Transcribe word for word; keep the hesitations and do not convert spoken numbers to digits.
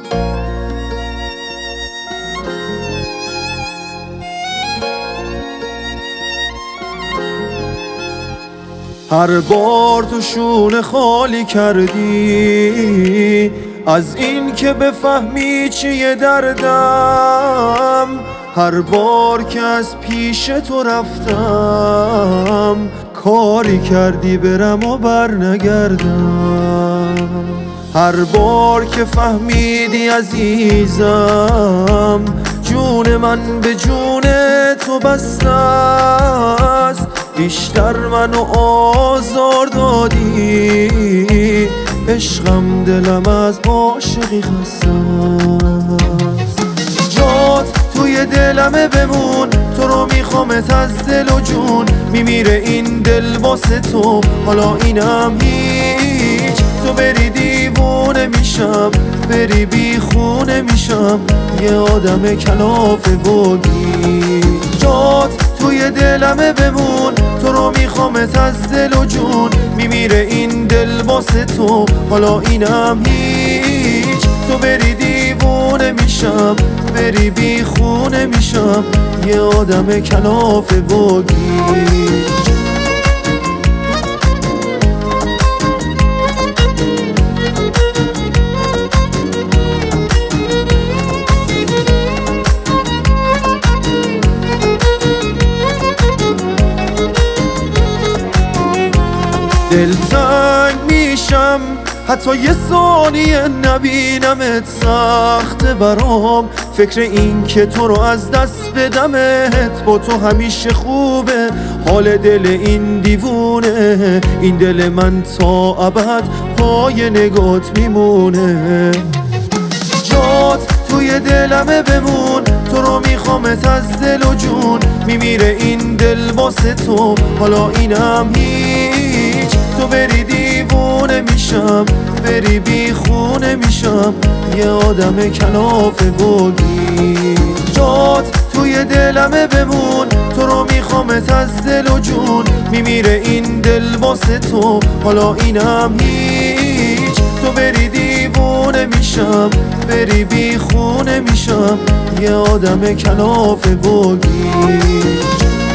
هر بار تو شونه خالی کردی از این که بفهمی چیه دردم. هر بار که از پیش تو رفتم کاری کردی برم و بر نگردم. هر بار که فهمیدی عزیزم جون من به جون تو بسته است، بیشتر منو آزار دادی، عشقم دلم از عاشقی خسته است. جات توی دلمه بمون، تو رو میخوامت از دل و جون، میمیره این دل واسه تو، حالا اینم هیچ. تو بری دیوونه میشم، بری بی خونه میشم، یه آدم کلافه بودی. جات توی دلمه بمون، تو رو میخوامت از دل و جون، میمیره این دل واسه تو، حالا اینم هیچ. تو بری دیوونه میشم، بری بی خونه میشم، یه آدم کلافه بودی. دلتنگ میشم حتی یه ثانیه نبینمت، سخته برام فکر این که تو رو از دست بدمت. با تو همیشه خوبه حال دل این دیوونه، این دل من تا ابد پای نگات میمونه. جات توی دلمه بمون، تو رو میخوامت از دل و جون، میمیره این دل واسه تو، حالا اینم هیچ. تو بری دیوونه میشم، بری بی خونه میشم، یه آدم کلافه بودی. جات توی دلمه بمون، تو رو میخوامت از دل و جون، میمیره این دل واسه تو، حالا اینم هیچ. تو بری دیوونه میشم، بری بی خونه میشم، یه آدم کلافه بودی.